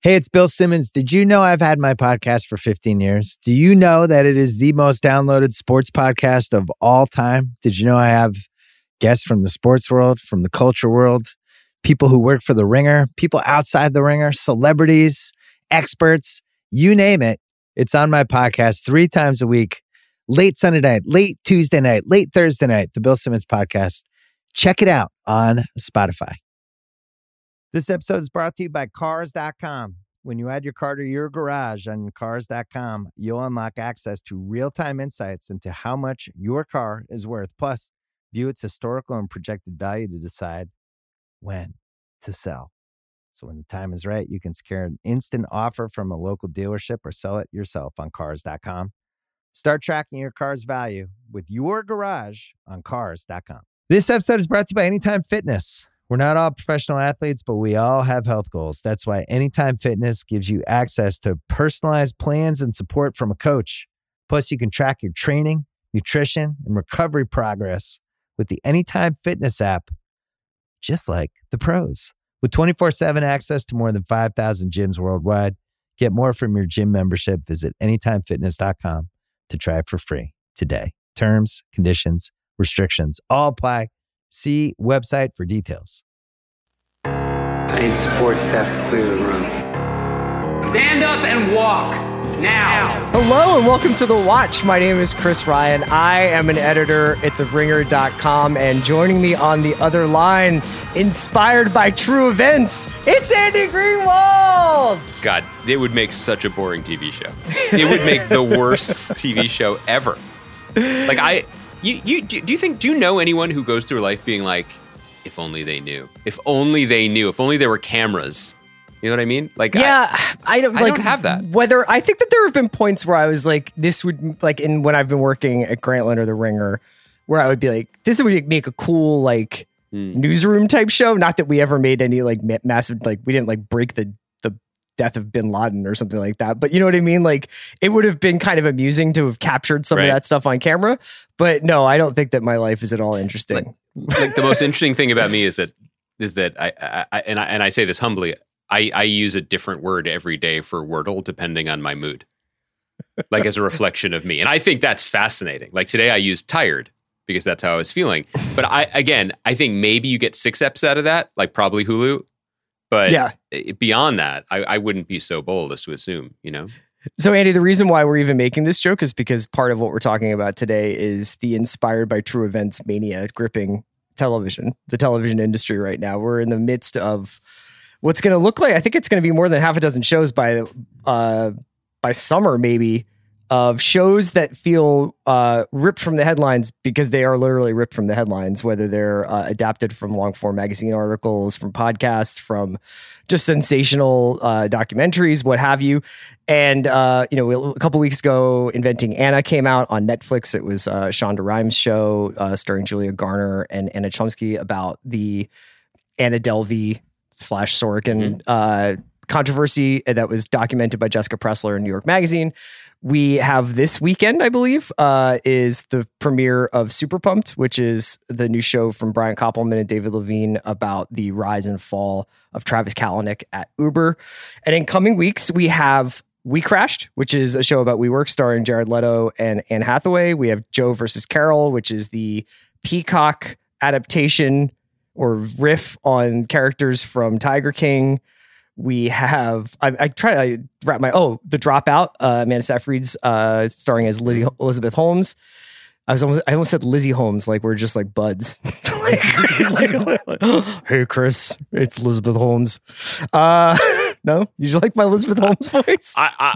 Hey, it's Bill Simmons. Did you know I've had my podcast for 15 years? Do you know that it is the most downloaded sports podcast of all time? Did you know I have guests from the sports world, from the culture world, people who work for The Ringer, people outside The Ringer, celebrities, experts, you name it. It's on my podcast 3 times a week, late Sunday night, late Tuesday night, late Thursday night, the Bill Simmons podcast. Check it out on Spotify. This episode is brought to you by Cars.com. When you add your car to your garage on Cars.com, you'll unlock access to real-time insights into how much your car is worth. Plus, view its historical and projected value to decide when to sell. So when the time is right, you can secure an instant offer from a local dealership or sell it yourself on Cars.com. Start tracking your car's value with your garage on Cars.com. This episode is brought to you by Anytime Fitness. We're not all professional athletes, but we all have health goals. That's why Anytime Fitness gives you access to personalized plans and support from a coach. Plus, you can track your training, nutrition, and recovery progress with the Anytime Fitness app, just like the pros. With 24/7 access to more than 5,000 gyms worldwide, get more from your gym membership. Visit anytimefitness.com to try it for free today. Terms, conditions, restrictions all apply. See website for details. I need support staff to clear the room. Stand up and walk now. Hello and welcome to The Watch. My name is Chris Ryan. I am an editor at TheRinger.com, and joining me on the other line, inspired by true events, it's Andy Greenwald. God, it would make such a boring TV show. It would make the worst TV show ever. Like do you know anyone who goes through life being like, if only they knew, if only they knew, if only there were cameras? You know what I mean? Like, yeah, I don't have that. Whether I think that there have been points where I was like, this would like when I've been working at Grantland or The Ringer, where I would be like, this would make a cool like newsroom type show. Not that we ever made any like massive, like we didn't like break the death of bin Laden or something like that. But you know what I mean? Like it would have been kind of amusing to have captured some of that stuff on camera. But no, I don't think that my life is at all interesting. Like the most interesting thing about me is that I say this humbly, I use a different word every day for Wordle depending on my mood, like as a reflection of me. And I think that's fascinating. Like today I used tired because that's how I was feeling. But I think maybe you get 6 eps out of that, like probably Hulu. But beyond that, I wouldn't be so bold as to assume, you know? So, Andy, the reason why we're even making this joke is because part of what we're talking about today is the inspired by true events mania gripping television, the television industry right now. We're in the midst of what's going to look like, I think it's going to be more than half a dozen shows by summer, maybe, of shows that feel ripped from the headlines because they are literally ripped from the headlines, whether they're adapted from long form magazine articles, from podcasts, from just sensational documentaries, what have you. And, a couple weeks ago, Inventing Anna came out on Netflix. It was Shonda Rhimes' show starring Julia Garner and Anna Chomsky about the Anna Delvey / Sorokin controversy that was documented by Jessica Pressler in New York Magazine. We have this weekend, I believe, is the premiere of Super Pumped, which is the new show from Brian Koppelman and David Levine about the rise and fall of Travis Kalanick at Uber. And in coming weeks, we have We Crashed, which is a show about WeWork starring Jared Leto and Anne Hathaway. We have Joe versus Carol, which is the Peacock adaptation or riff on characters from Tiger King. We have, I try to wrap The Dropout, Amanda Seyfried's starring as Elizabeth Holmes. I almost said Lizzie Holmes, like we're just like buds. Hey, Chris, it's Elizabeth Holmes. No, you like my Elizabeth Holmes voice?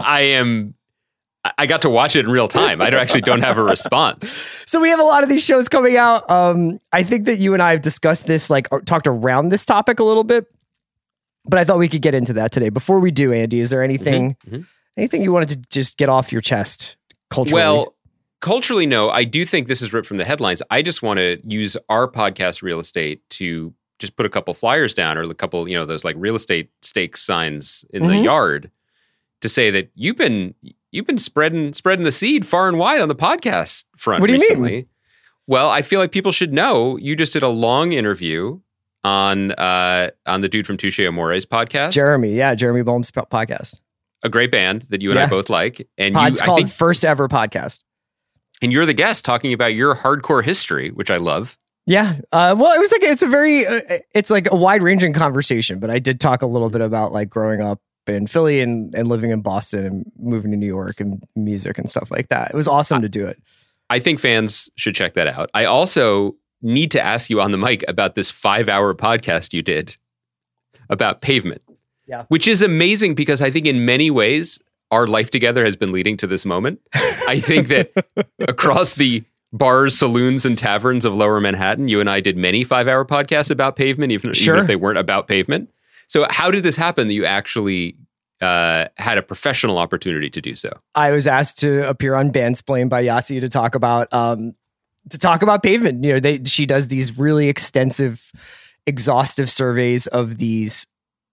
I got to watch it in real time. I don't have a response. So we have a lot of these shows coming out. I think that you and I have discussed this, like talked around this topic a little bit. But I thought we could get into that today. Before we do, Andy, is there anything you wanted to just get off your chest culturally? Well, culturally, no. I do think this is ripped from the headlines. I just want to use our podcast, Real Estate, to just put a couple flyers down or a couple, those like real estate stakes signs in the yard to say that you've been spreading the seed far and wide on the podcast front recently. What do you mean? Well, I feel like people should know you just did a long interview on the dude from Touche Amore's podcast. Jeremy Boehm's podcast. A great band that you and I both like. And it's called First Ever Podcast. And you're the guest talking about your hardcore history, which I love. Yeah. Well, it was like, it's like a wide ranging conversation, but I did talk a little bit about like growing up in Philly and living in Boston and moving to New York and music and stuff like that. It was awesome to do it. I think fans should check that out. I also need to ask you on the mic about this 5-hour podcast you did about Pavement. Yeah. Which is amazing because I think in many ways our life together has been leading to this moment. I think that across the bars, saloons, and taverns of Lower Manhattan, you and I did many 5-hour podcasts about Pavement, even if they weren't about Pavement. So how did this happen that you actually had a professional opportunity to do so? I was asked to appear on Bandsplain by Yasi to talk about Pavement. You know, she does these really extensive, exhaustive surveys of these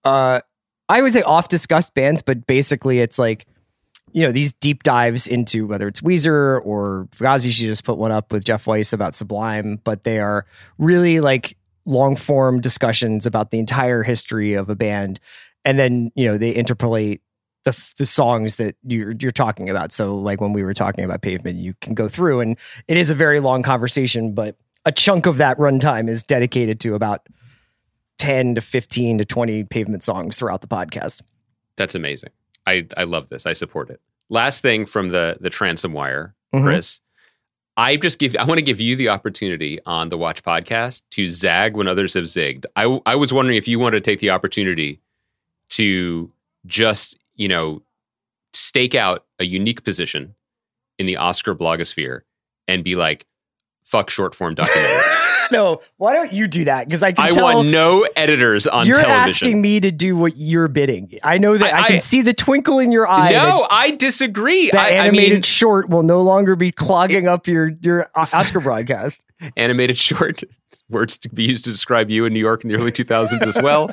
I would say oft discussed bands, but basically it's like, you know, these deep dives into whether it's Weezer or Fugazi. She just put one up with Jeff Weiss about Sublime, but they are really like long form discussions about the entire history of a band. And then, you know, they interpolate the songs that you're talking about. So like when we were talking about Pavement, you can go through and it is a very long conversation, but a chunk of that runtime is dedicated to about 10 to 15 to 20 Pavement songs throughout the podcast. That's amazing. I love this. I support it. Last thing from the Transom Wire, Chris. I want to give you the opportunity on the Watch podcast to zag when others have zigged. I was wondering if you wanted to take the opportunity to just, you know, stake out a unique position in the Oscar blogosphere and be like, fuck short form documentaries. No, why don't you do that? Because I want no editors on television. You're asking me to do what you're bidding. I know that I can see the twinkle in your eye. No, I disagree. That animated short will no longer be clogging up your Oscar broadcast. Animated short, words to be used to describe you in New York in the early 2000s as well.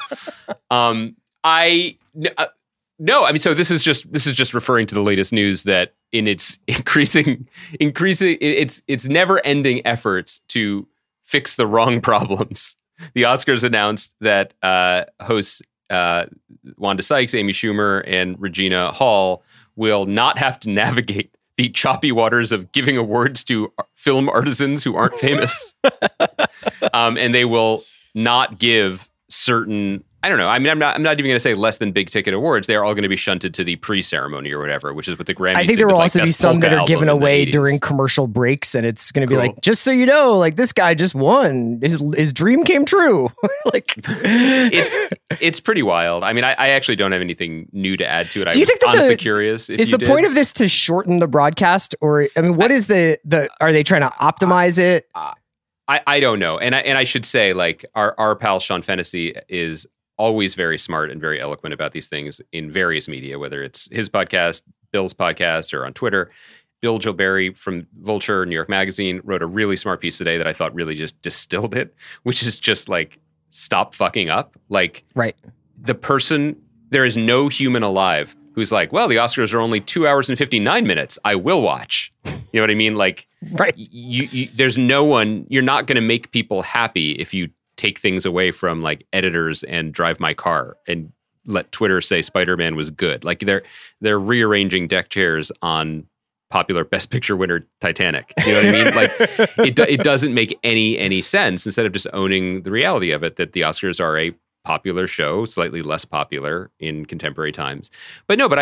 No, I mean, so this is just referring to the latest news that in its increasing, it's never-ending efforts to fix the wrong problems. The Oscars announced that hosts Wanda Sykes, Amy Schumer, and Regina Hall will not have to navigate the choppy waters of giving awards to film artisans who aren't famous, and they will not give certain. I don't know. I mean, I'm not even going to say less than big ticket awards. They're all going to be shunted to the pre-ceremony or whatever, which is what the Grammys. I think there will also be some that are given away during commercial breaks, and it's going to be like, just so you know, like this guy just won. His dream came true. Like, it's pretty wild. I mean, I actually don't have anything new to add to it. Do you think that honestly curious. Is the point of this to shorten the broadcast, or I mean, what is the? Are they trying to optimize it? I don't know, and I should say, like our pal Sean Fennessy is always very smart and very eloquent about these things in various media, whether it's his podcast, Bill's podcast, or on Twitter. Bill Gilberry from Vulture, New York Magazine, wrote a really smart piece today that I thought really just distilled it, which is just like, stop fucking up. Like, right. There is no human alive who's like, well, the Oscars are only 2 hours and 59 minutes. I will watch. You know what I mean? Like, right. There's no one, you're not going to make people happy if you take things away from like editors and Drive My Car and let Twitter say Spider-Man was good. Like they're rearranging deck chairs on popular Best Picture winner Titanic. You know what I mean? Like it doesn't make any sense, instead of just owning the reality of it, that the Oscars are a popular show, slightly less popular in contemporary times. But no, but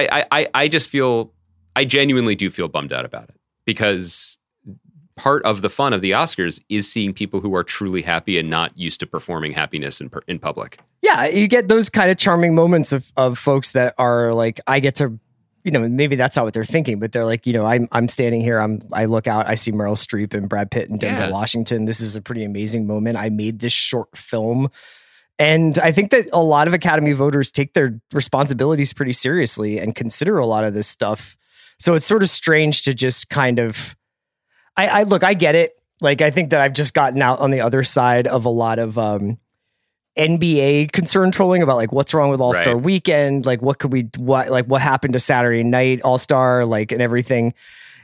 I genuinely do feel bummed out about it, because part of the fun of the Oscars is seeing people who are truly happy and not used to performing happiness in public. Yeah, you get those kind of charming moments of folks that are like, I get to, you know, maybe that's not what they're thinking, but they're like, you know, I'm standing here, I look out, I see Meryl Streep and Brad Pitt and Denzel Washington. This is a pretty amazing moment. I made this short film. And I think that a lot of Academy voters take their responsibilities pretty seriously and consider a lot of this stuff. So it's sort of strange to just kind of, I get it. Like, I think that I've just gotten out on the other side of a lot of NBA concern trolling about like what's wrong with All-Star Weekend, like what happened to Saturday Night All-Star, like, and everything.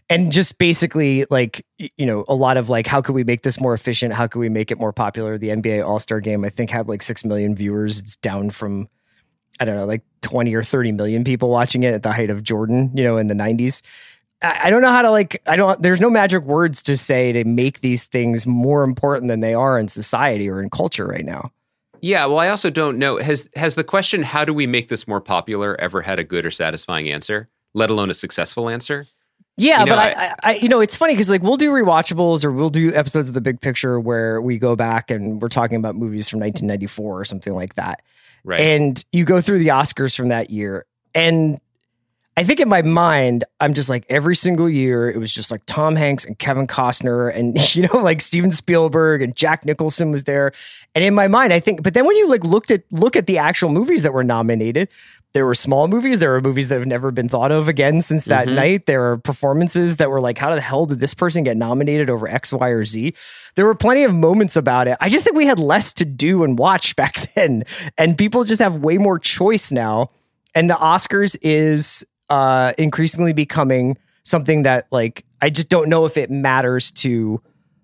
And just basically like, you know, a lot of like, how could we make this more efficient? How could we make it more popular? The NBA All-Star Game, I think, had like 6 million viewers. It's down from, I don't know, like 20 or 30 million people watching it at the height of Jordan, you know, in the 90s. I don't know how to like, there's no magic words to say to make these things more important than they are in society or in culture right now. Yeah, well, I also don't know. Has the question, how do we make this more popular, ever had a good or satisfying answer, let alone a successful answer? Yeah, you know, but I you know, it's funny because like we'll do rewatchables or we'll do episodes of The Big Picture where we go back and we're talking about movies from 1994 or something like that. Right. And you go through the Oscars from that year. And I think in my mind, I'm just like every single year, it was just like Tom Hanks and Kevin Costner and, you know, like Steven Spielberg and Jack Nicholson was there. And in my mind, I think, but then when you like look at the actual movies that were nominated, there were small movies. There were movies that have never been thought of again since that night. There were performances that were like, how the hell did this person get nominated over X, Y, or Z? There were plenty of moments about it. I just think we had less to do and watch back then. And people just have way more choice now. And the Oscars is increasingly becoming something that like, I just don't know if it matters to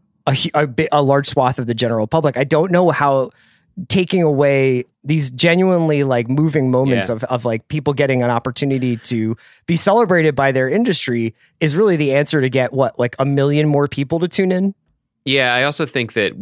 a large swath of the general public. I don't know how taking away these genuinely like moving moments of like people getting an opportunity to be celebrated by their industry is really the answer to get what, like 1 million more people to tune in. Yeah. I also think that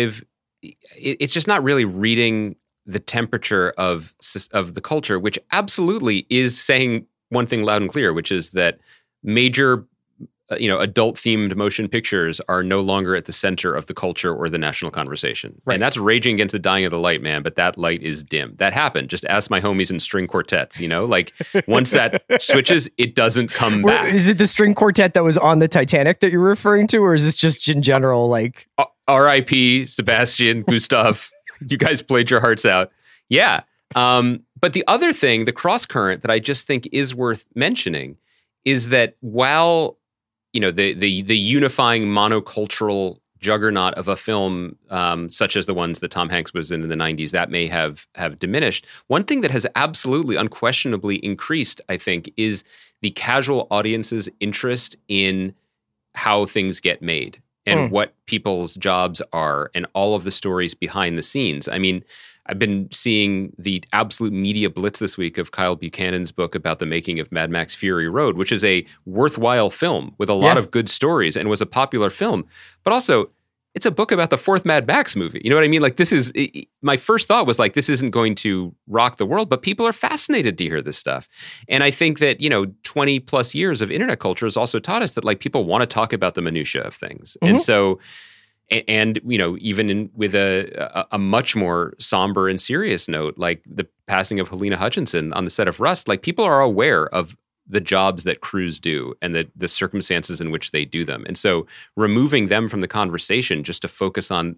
it's just not really reading the temperature of the culture, which absolutely is saying one thing loud and clear, which is that major adult themed motion pictures are no longer at the center of the culture or the national conversation. Right. And that's raging against the dying of the light, man. But that light is dim. That happened. Just ask my homies in string quartets, you know, like once that switches, it doesn't come back. Is it the string quartet that was on the Titanic that you're referring to? Or is this just in general, like R.I.P. Sebastian, Gustav, you guys played your hearts out. Yeah. But the other thing, the cross current that I just think is worth mentioning is that while the unifying monocultural juggernaut of a film such as the ones that Tom Hanks was in the 90s, that may have diminished. One thing that has absolutely, unquestionably increased, I think, is the casual audience's interest in how things get made and what people's jobs are and all of the stories behind the scenes. I mean, I've been seeing the absolute media blitz this week of Kyle Buchanan's book about the making of Mad Max Fury Road, which is a worthwhile film with a lot of good stories and was a popular film. But also, it's a book about the fourth Mad Max movie. You know what I mean? Like my first thought was like, this isn't going to rock the world, but people are fascinated to hear this stuff. And I think that, 20 plus years of internet culture has also taught us that like people want to talk about the minutia of things. Mm-hmm. And so... And even with a much more somber and serious note, like the passing of Helena Hutchinson on the set of Rust, like people are aware of the jobs that crews do and the circumstances in which they do them. And so removing them from the conversation just to focus on,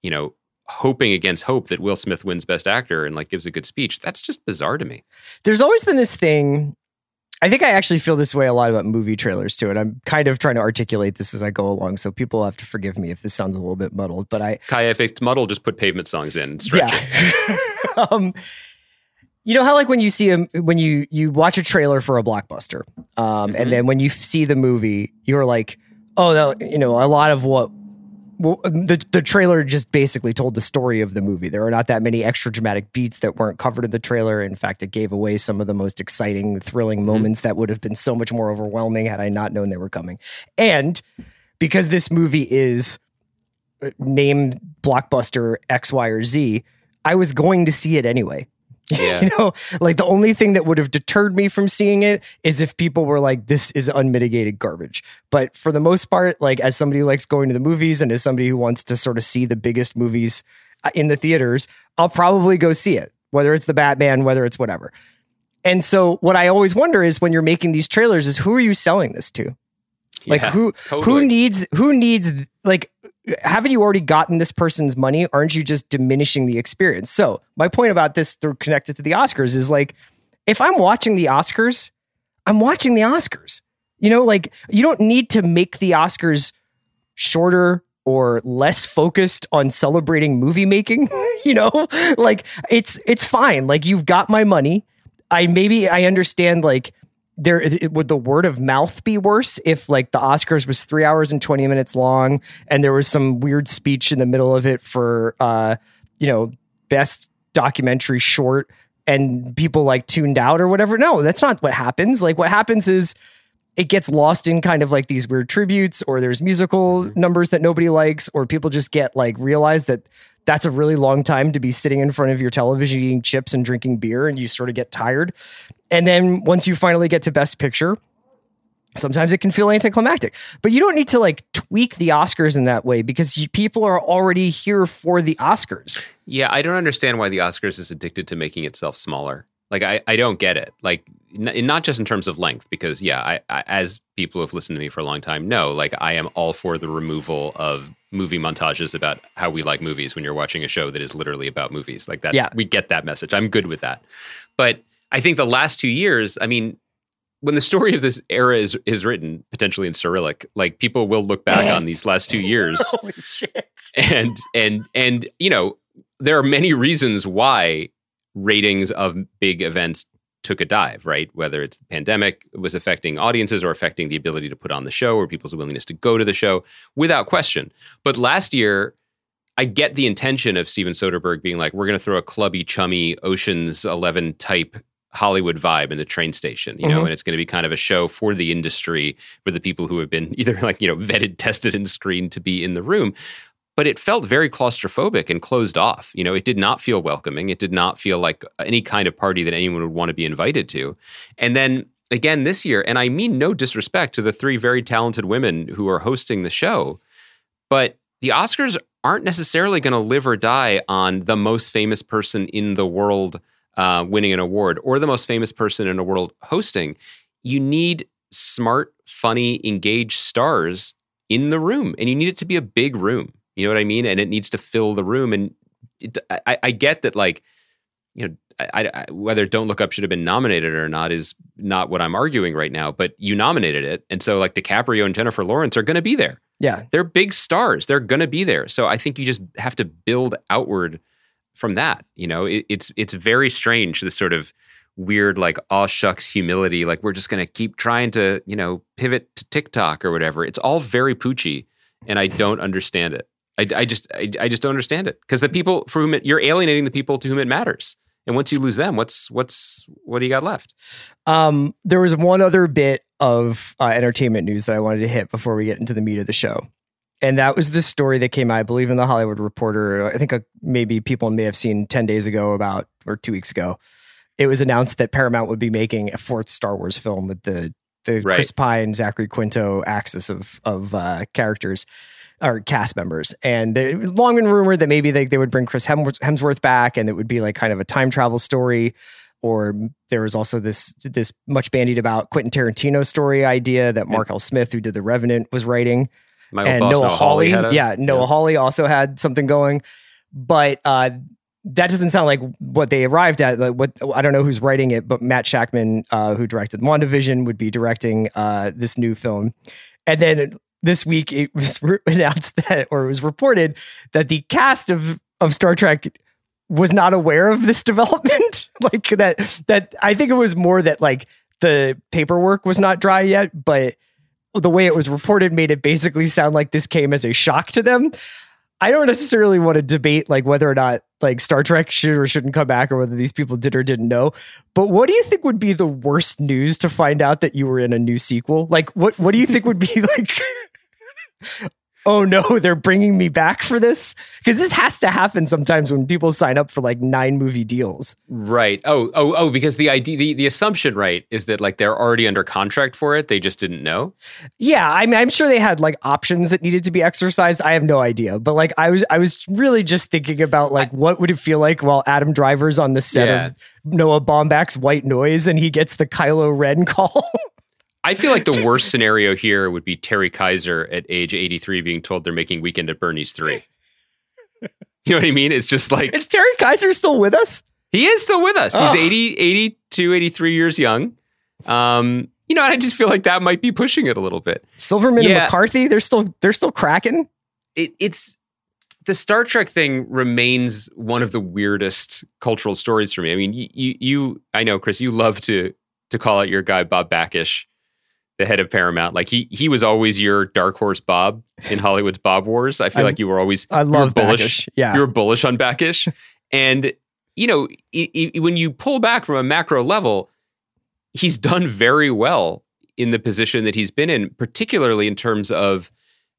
hoping against hope that Will Smith wins Best Actor and like gives a good speech, that's just bizarre to me. There's always been this thing. I think I actually feel this way a lot about movie trailers too, and I'm kind of trying to articulate this as I go along, so people have to forgive me if this sounds a little bit muddled. But Kaya, if it's muddled, just put Pavement songs in. Stretch it. You know how like when you see when you watch a trailer for a blockbuster, and then when you see the movie, you're like, oh, a lot of what. Well, the trailer just basically told the story of the movie. There are not that many extra dramatic beats that weren't covered in the trailer. In fact, it gave away some of the most exciting, thrilling moments that would have been so much more overwhelming had I not known they were coming. And because this movie is named Blockbuster X, Y, or Z, I was going to see it anyway. Yeah. Like the only thing that would have deterred me from seeing it is if people were like, this is unmitigated garbage. But for the most part, like as somebody who likes going to the movies and as somebody who wants to sort of see the biggest movies in the theaters, I'll probably go see it, whether it's the Batman, whether it's whatever. And so what I always wonder is when you're making these trailers is who are you selling this to? Like who needs like, haven't you already gotten this person's money? Aren't you just diminishing the experience? So my point about this connected to the Oscars is like, if I'm watching the Oscars, I'm watching the Oscars. Like you don't need to make the Oscars shorter or less focused on celebrating movie making. Like it's fine. Like you've got my money. I understand like would the word of mouth be worse if like the Oscars was 3 hours and 20 minutes long and there was some weird speech in the middle of it for best documentary short and people like tuned out or whatever? No, that's not what happens. Like what happens is it gets lost in kind of like these weird tributes, or there's musical numbers that nobody likes, or people just get like realize that that's a really long time to be sitting in front of your television eating chips and drinking beer, and you sort of get tired. And then once you finally get to Best Picture, sometimes it can feel anticlimactic. But you don't need to like tweak the Oscars in that way because people are already here for the Oscars. Yeah, I don't understand why the Oscars is addicted to making itself smaller. Like, I don't get it. Like, not just in terms of length, because, yeah, I as people who have listened to me for a long time know, like, I am all for the removal of movie montages about how we like movies when you're watching a show that is literally about movies. Like that, yeah. We get that message. I'm good with that. But I think the last 2 years, I mean, when the story of this era is written, potentially in Cyrillic, like, people will look back on these last 2 years. Holy shit. And you know, there are many reasons why ratings of big events took a dive, right? Whether it's the pandemic was affecting audiences or affecting the ability to put on the show or people's willingness to go to the show, without question. But last year, I get the intention of Steven Soderbergh being like, we're going to throw a clubby, chummy, Ocean's 11 type Hollywood vibe in the train station, you know, and it's going to be kind of a show for the industry, for the people who have been either like, you know, vetted, tested, and screened to be in the room. But it felt very claustrophobic and closed off. You know, it did not feel welcoming. It did not feel like any kind of party that anyone would want to be invited to. And then again this year, and I mean no disrespect to the three very talented women who are hosting the show, but the Oscars aren't necessarily going to live or die on the most famous person in the world winning an award or the most famous person in the world hosting. You need smart, funny, engaged stars in the room, and you need it to be a big room. You know what I mean? And it needs to fill the room. And I get that, like, you know, I whether Don't Look Up should have been nominated or not is not what I'm arguing right now. But you nominated it. And so, like, DiCaprio and Jennifer Lawrence are going to be there. Yeah. They're big stars. They're going to be there. So I think you just have to build outward from that. You know, it's very strange, this sort of weird, like, aw shucks humility. Like, we're just going to keep trying to, you know, pivot to TikTok or whatever. It's all very poochy. And I don't understand it. I just don't understand it, because the people for whom you're alienating the people to whom it matters. And once you lose them, what do you got left? There was one other bit of entertainment news that I wanted to hit before we get into the meat of the show. And that was this story that came out, I believe, in the Hollywood Reporter. I think maybe people may have seen 10 days ago or 2 weeks ago. It was announced that Paramount would be making a fourth Star Wars film with the right. Chris Pine, Zachary Quinto axis of characters. Or cast members. And it was long been rumored that maybe they would bring Chris Hemsworth back, and it would be like kind of a time travel story. Or there was also this much bandied about Quentin Tarantino story idea that Mark L. Smith, who did The Revenant, was writing. And Noah Hawley. Noah Hawley also had something going. But that doesn't sound like what they arrived at. Like, I don't know who's writing it, but Matt Shakman, who directed WandaVision, would be directing this new film. And then this week, it was announced that, or it was reported that the cast of Star Trek was not aware of this development. Like that I think it was more that, like, the paperwork was not dry yet, but the way it was reported made it basically sound like this came as a shock to them. I don't necessarily want to debate, like, whether or not, like, Star Trek should or shouldn't come back, or whether these people did or didn't know. But what do you think would be the worst news to find out that you were in a new sequel? Like, what do you think would be like, oh no, they're bringing me back for this? Because this has to happen sometimes when people sign up for like 9 movie deals. Right. Oh, because the idea, the assumption, right, is that, like, they're already under contract for it. They just didn't know. Yeah. I mean, I'm sure they had like options that needed to be exercised. I have no idea. But like, I was really just thinking about, like, what would it feel like while Adam Driver's on the set of Noah Baumbach's White Noise and he gets the Kylo Ren call? I feel like the worst scenario here would be Terry Kaiser at age 83 being told they're making Weekend at Bernie's 3. You know what I mean? It's just like... Is Terry Kaiser still with us? He is still with us. He's 82, 83 years young. You know, and I just feel like that might be pushing it a little bit. Silverman and McCarthy, they're still cracking. It's the Star Trek thing remains one of the weirdest cultural stories for me. I mean, you I know, Chris, you love to to call out your guy, Bob Bakish, the head of Paramount. Like he was always your dark horse Bob in Hollywood's Bob Wars. I feel like you were always, I love bullish. Bakish. Yeah. You were bullish on Bakish. And, you know, when you pull back from a macro level, he's done very well in the position that he's been in, particularly in terms of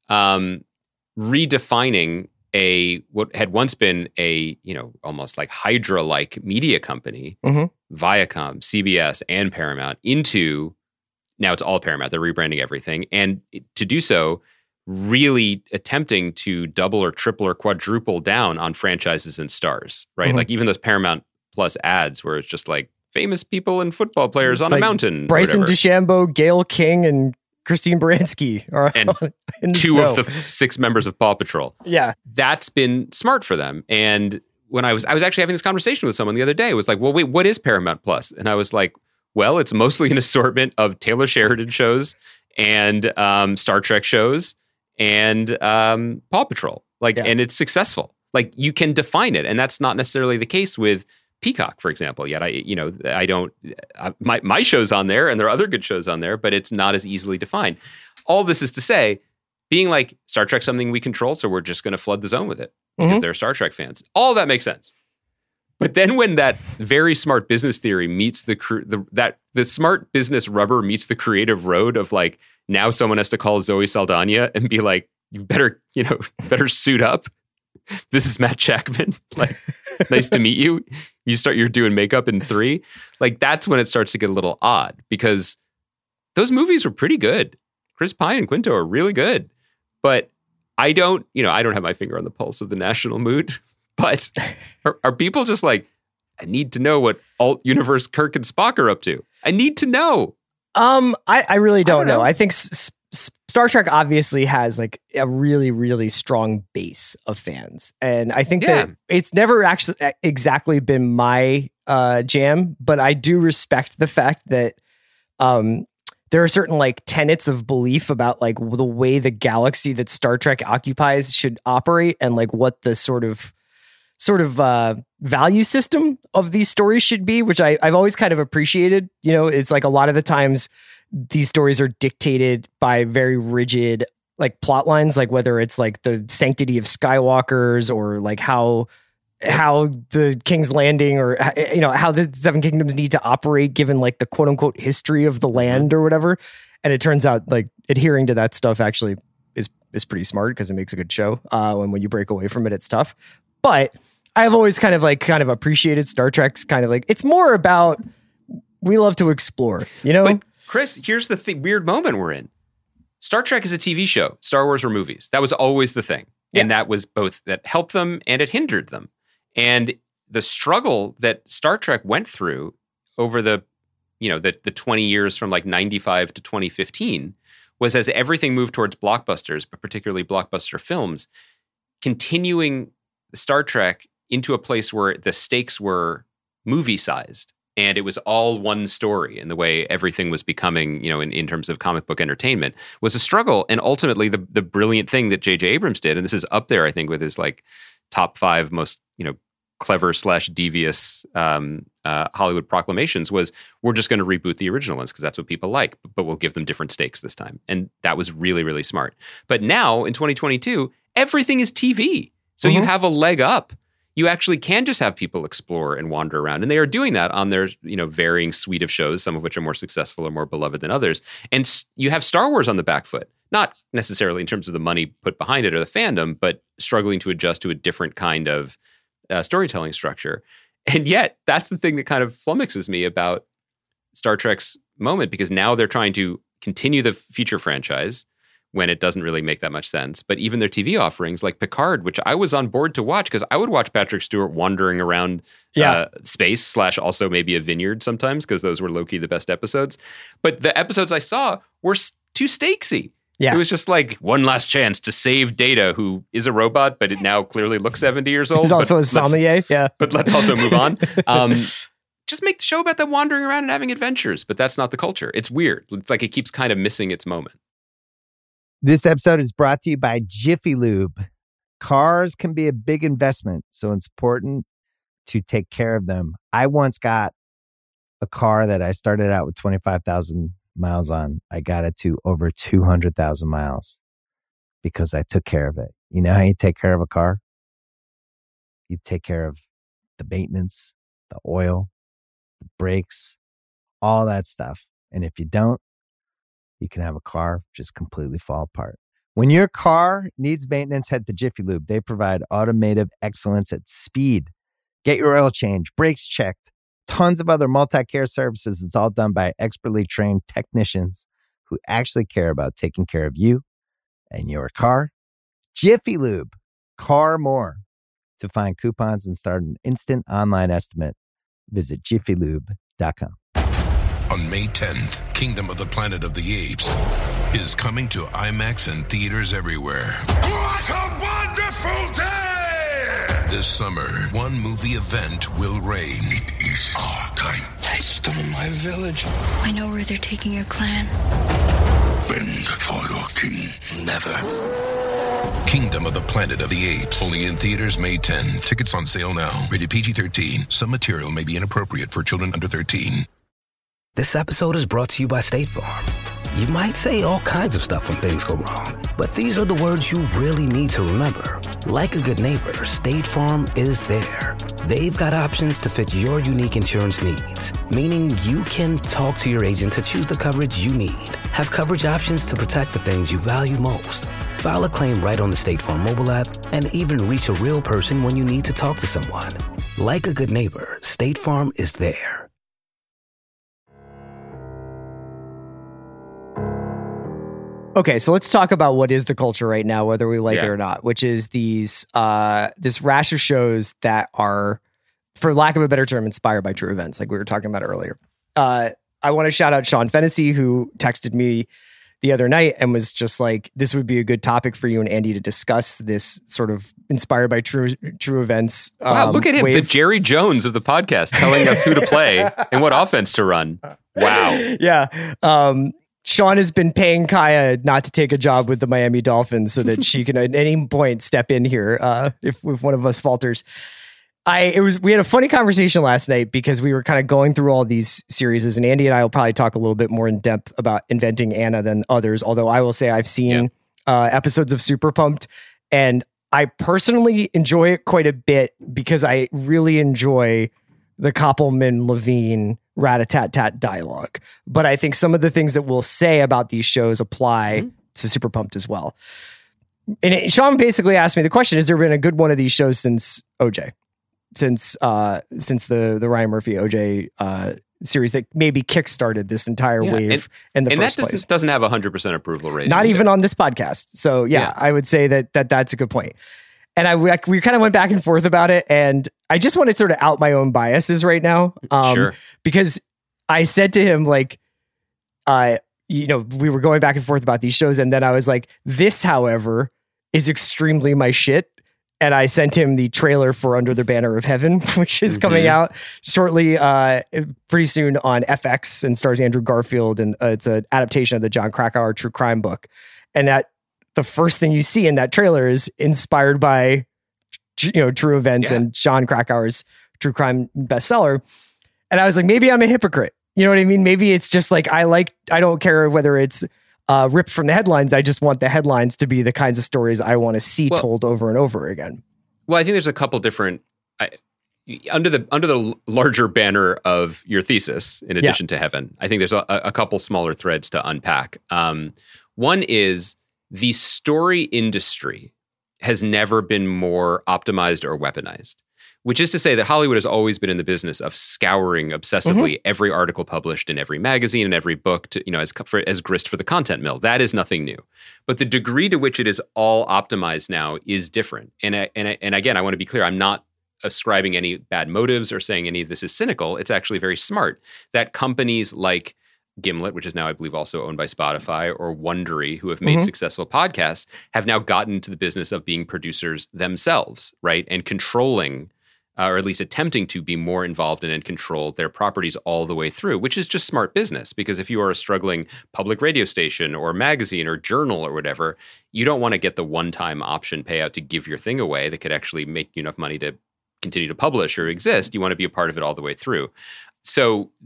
redefining what had once been a, you know, almost like Hydra-like media company, Viacom, CBS, and Paramount, into now it's all Paramount. They're rebranding everything. And to do so, really attempting to double or triple or quadruple down on franchises and stars, right? Like even those Paramount Plus ads where it's just like famous people and football players on a mountain. Bryson DeChambeau, Gayle King, and Christine Baranski are and in the two snow. of the 6 members of Paw Patrol. Yeah. That's been smart for them. And when I was actually having this conversation with someone the other day, it was like, well, wait, what is Paramount Plus? And I was like, well, it's mostly an assortment of Taylor Sheridan shows and Star Trek shows and Paw Patrol. And it's successful. Like you can define it. And that's not necessarily the case with Peacock, for example. Yet my show's on there and there are other good shows on there, but it's not as easily defined. All this is to say, being like Star Trek's something we control, so we're just going to flood the zone with it because they're Star Trek fans. All that makes sense. But then when that very smart business theory meets the smart business rubber meets the creative road of like, now someone has to call Zoe Saldana and be like, you better suit up. This is Matt Jackman. Like, nice to meet you. You're doing makeup in 3. Like, that's when it starts to get a little odd because those movies were pretty good. Chris Pine and Quinto are really good. But I don't have my finger on the pulse of the national mood. But are people just like, I need to know what alt universe Kirk and Spock are up to? I need to know. I really don't know. I think Star Trek obviously has like a really, really strong base of fans. And I think that it's never actually exactly been my jam, but I do respect the fact that there are certain like tenets of belief about like the way the galaxy that Star Trek occupies should operate and like what the sort of value system of these stories should be, which I've always kind of appreciated. You know, it's like a lot of the times these stories are dictated by very rigid like plot lines, like whether it's like the sanctity of Skywalkers or like how the King's Landing or, you know, how the Seven Kingdoms need to operate given like the quote unquote history of the land or whatever. And it turns out like adhering to that stuff actually is pretty smart because it makes a good show. When you break away from it, it's tough. But I've always kind of appreciated Star Trek's kind of like, it's more about, we love to explore, you know? But Chris, here's the weird moment we're in. Star Trek is a TV show. Star Wars were movies. That was always the thing. Yeah. And that was both, that helped them and it hindered them. And the struggle that Star Trek went through over the 20 years from like 95 to 2015 was as everything moved towards blockbusters, but particularly blockbuster films, continuing Star Trek into a place where the stakes were movie-sized and it was all one story, and the way everything was becoming, you know, in terms of comic book entertainment was a struggle. And ultimately the brilliant thing that J.J. Abrams did, and this is up there, I think, with his like top 5 most, you know, clever / devious Hollywood proclamations was, we're just going to reboot the original ones because that's what people like, but we'll give them different stakes this time. And that was really, really smart. But now in 2022, everything is TV. So you have a leg up. You actually can just have people explore and wander around. And they are doing that on their, you know, varying suite of shows, some of which are more successful or more beloved than others. And you have Star Wars on the back foot, not necessarily in terms of the money put behind it or the fandom, but struggling to adjust to a different kind of storytelling structure. And yet that's the thing that kind of flummoxes me about Star Trek's moment, because now they're trying to continue the feature franchise when it doesn't really make that much sense. But even their TV offerings like Picard, which I was on board to watch because I would watch Patrick Stewart wandering around space / also maybe a vineyard sometimes, because those were low-key the best episodes. But the episodes I saw were too stakesy. Yeah. It was just like one last chance to save Data, who is a robot, but it now clearly looks 70 years old. He's also a sommelier, But let's also move on. Just make the show about them wandering around and having adventures, but that's not the culture. It's weird. It's like it keeps kind of missing its moment. This episode is brought to you by Jiffy Lube. Cars can be a big investment, so it's important to take care of them. I once got a car that I started out with 25,000 miles on, I got it to over 200,000 miles because I took care of it. You know how you take care of a car? You take care of the maintenance, the oil, the brakes, all that stuff. And if you don't, you can have a car just completely fall apart. When your car needs maintenance, head to Jiffy Lube. They provide automotive excellence at speed. Get your oil change, brakes checked, tons of other multi-care services. It's all done by expertly trained technicians who actually care about taking care of you and your car. Jiffy Lube, car more. To find coupons and start an instant online estimate, visit jiffylube.com. On May 10th, Kingdom of the Planet of the Apes is coming to IMAX and theaters everywhere. What a wonderful day! This summer, one movie event will reign. It is our time. They stole my village. I know where they're taking your clan. Bend for your king. Never. Kingdom of the Planet of the Apes. Only in theaters May 10th. Tickets on sale now. Rated PG-13. Some material may be inappropriate for children under 13. This episode is brought to you by State Farm. You might say all kinds of stuff when things go wrong, but these are the words you really need to remember. Like a good neighbor, State Farm is there. They've got options to fit your unique insurance needs, meaning you can talk to your agent to choose the coverage you need. Have coverage options to protect the things you value most. File a claim right on the State Farm mobile app and even reach a real person when you need to talk to someone. Like a good neighbor, State Farm is there. Okay, so let's talk about what is the culture right now, whether we like it Yeah. or not, which is these this rash of shows that are, for lack of a better term, inspired by true events, like we were talking about earlier. I want to shout out Sean Fennessy, who texted me the other night and was just like, this would be a good topic for you and Andy to discuss, this sort of inspired by true events. Wow, look at him, the wave. Jerry Jones of the podcast, telling us who to play and what offense to run. Wow. Yeah. Sean has been paying Kaya not to take a job with the Miami Dolphins so that she can at any point step in here if one of us falters. We had a funny conversation last night because we were kind of going through all these series, and Andy and I will probably talk a little bit more in depth about Inventing Anna than others. Although I will say I've seen episodes of Super Pumped, and I personally enjoy it quite a bit because I really enjoy the Koppelman-Levine rat-a-tat-tat dialogue. But I think some of the things that we'll say about these shows apply to Super Pumped as well. And Sean basically asked me the question, has there been a good one of these shows since OJ? Since the Ryan Murphy OJ series that maybe kickstarted this entire wave in the first place. And that doesn't have 100% approval rating. Not either. even on this podcast. So yeah, I would say that's a good point. And we kind of went back and forth about it, and I just want to sort of out my own biases right now. Sure. Because I said to him, like, we were going back and forth about these shows, and then I was like, this, however, is extremely my shit. And I sent him the trailer for Under the Banner of Heaven, which is coming out shortly, pretty soon on FX, and stars Andrew Garfield. And it's an adaptation of the John Krakauer true crime book. And that the first thing you see in that trailer is inspired by, true events and John Krakauer's true crime bestseller. And I was like, maybe I'm a hypocrite. You know what I mean? Maybe it's just like, I don't care whether it's ripped from the headlines. I just want the headlines to be the kinds of stories I want to see told over and over again. Well, I think there's a couple different under the larger banner of your thesis, in addition to Heaven. I think there's a couple smaller threads to unpack. One is the story industry has never been more optimized or weaponized, which is to say that Hollywood has always been in the business of scouring obsessively every article published in every magazine and every book to, as grist for the content mill. That is nothing new. But the degree to which it is all optimized now is different. And again, I want to be clear, I'm not ascribing any bad motives or saying any of this is cynical. It's actually very smart that companies like Gimlet, which is now, I believe, also owned by Spotify, or Wondery, who have made successful podcasts, have now gotten into the business of being producers themselves, right? And controlling, or at least attempting to be more involved in and control their properties all the way through, which is just smart business. Because if you are a struggling public radio station or magazine or journal or whatever, you don't want to get the one-time option payout to give your thing away that could actually make you enough money to continue to publish or exist. You want to be a part of it all the way through. So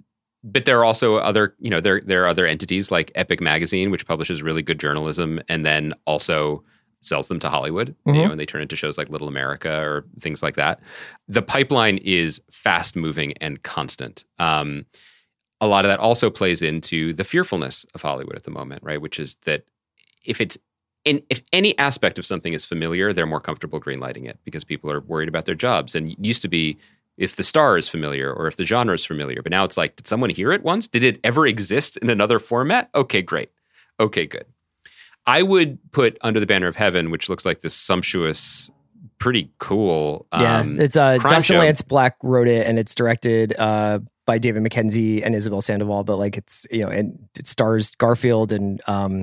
but there are also other, there are other entities like Epic Magazine, which publishes really good journalism and then also sells them to Hollywood, and they turn into shows like Little America or things like that. The pipeline is fast moving and constant. A lot of that also plays into the fearfulness of Hollywood at the moment, right? Which is that if any aspect of something is familiar, they're more comfortable greenlighting it because people are worried about their jobs. And it used to be if the star is familiar or if the genre is familiar, but now it's like, did someone hear it once? Did it ever exist in another format? Okay, great. Okay, good. I would put Under the Banner of Heaven, which looks like this sumptuous, pretty cool. It's Dustin Lance Black wrote it, and it's directed by David Mackenzie and Isabel Sandoval. But like it's and it stars Garfield and